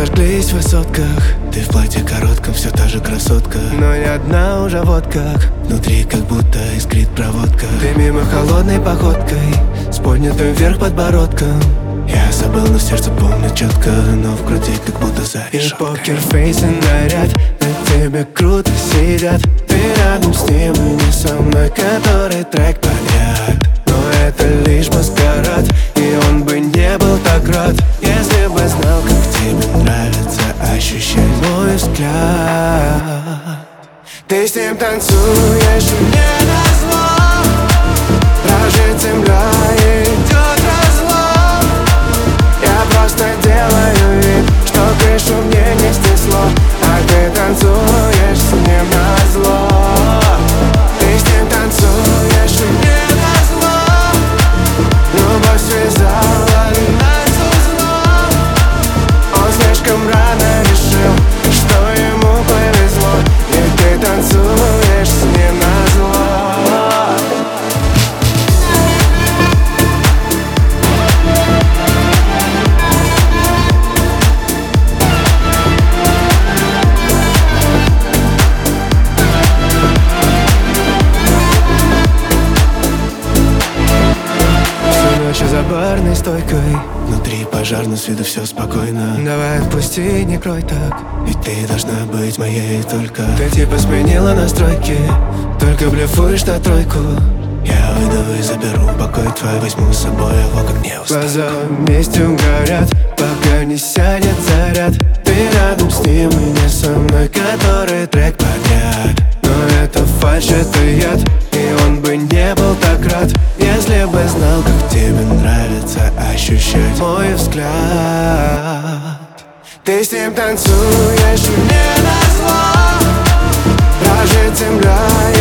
зажглись в высотках. Ты в платье коротком, все та же красотка, но не одна уже вот как. Внутри как будто искрит проводка. Ты мимо холодной походкой, с поднятым вверх подбородком. Я забыл, но сердце помнит четко, но в груди как будто за решеткой. И покерфейс и наряд на тебе круто сидят. Ты рядом с ним и не со мной, который трек подряд. Но это лишь маскарад, и он бы не был так рад, если бы знал, как тебе нравится ощущать мой взгляд. Ты с ним танцуешь, и мне назло дрожит земля и идет разлом. Я просто делаю вид, что крышу мне не снесло, а ты танцуешь с ним назло. Ты с ним танцуешь, и мне назло. Любовь связала нас узлом. Он слишком рано решил, что ему повезло, и ты танцуешь с ним назло. За барной стойкой, внутри пожарно, с виду все спокойно. Давай отпусти, не крой так, ведь ты должна быть моей только. Ты типа сменила настройки, только блефуешь на тройку. Я выйду и заберу покой твой, возьму с собой его, как не устал. Глаза вместе горят, пока не сядет заряд. Ты рядом с ним и не со мной, который трек подряд. Но это фальшь, это яд, и он бы не был так рад, если бы знал, как тебе нравится ощущать мой взгляд. Ты с ним танцуешь, и мне назло дрожит земля